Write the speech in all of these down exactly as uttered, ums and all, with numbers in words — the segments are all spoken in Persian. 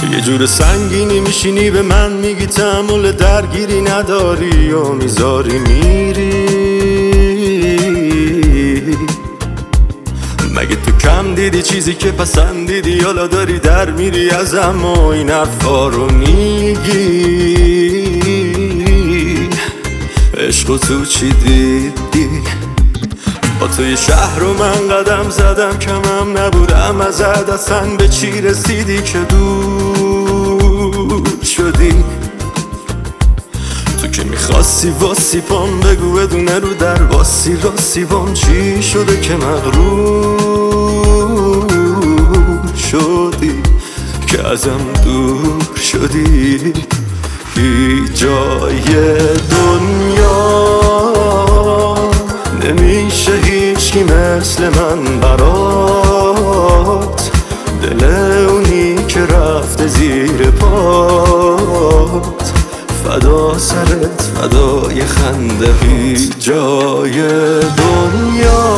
یه جور سنگینی میشینی به من میگی تحمل درگیری نداری و میذاری میری. مگه تو کم دیدی چیزی که پسندیدی، حالا داری در میری ازم و این حرفا رو میگی. عشق تو چی دیدی؟ با توی شهر رو من قدم زدم، کمم نبودم ازت، اصلا به چی رسیدی که دور شدی؟ تو که میخواستی واسی پام بگو بدونه رو در واسی راستی بام چی شده که مغرور شدی، که ازم دور شدی. هیچ جای دنیا نمیشه هیچکی مثل من برات، دل اونی که رفته زیر پات، فدا سرت فدای خنده. هیچ جای دنیا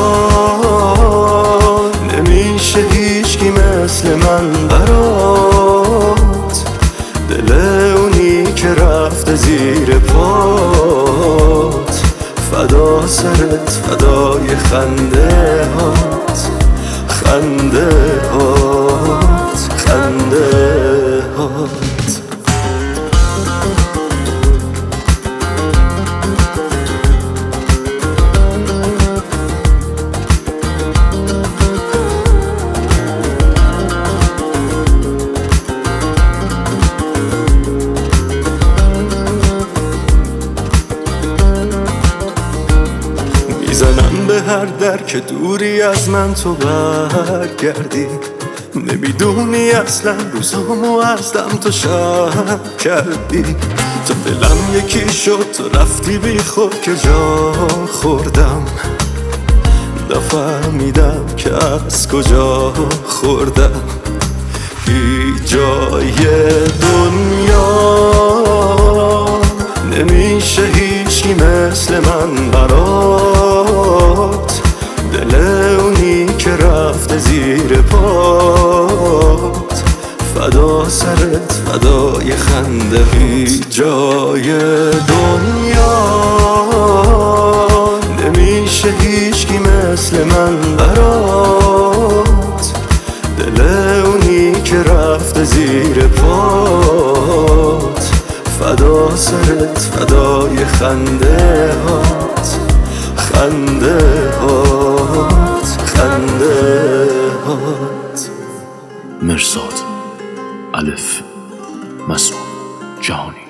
نمیشه هیچکی مثل من برات، دل اونی که رفته زیر پات، فدا سرت فدای خنده هات، خنده هات، خنده هات. میزنم به هر در که دوری از من تو برگردی، نمیدونی اصلا روزامو از دم تو شب کردی. تو دلم یکی شد تو رفتی بی خود که جا خوردم، نفهمیدم که از کجا خوردم. هیچ جای دنیا نمیشه هیچی مثل من برات، دل اونی که رفته زیر پات، فدا سرت فدای خنده. هیچ جای دنیا نمیشه هیچکی مثل من برات، دل اونی که رفته زیر پات، فدا سرت فدای خنده هات، خنده هات، خنده هات. مرزاد الف مسعود جهانی.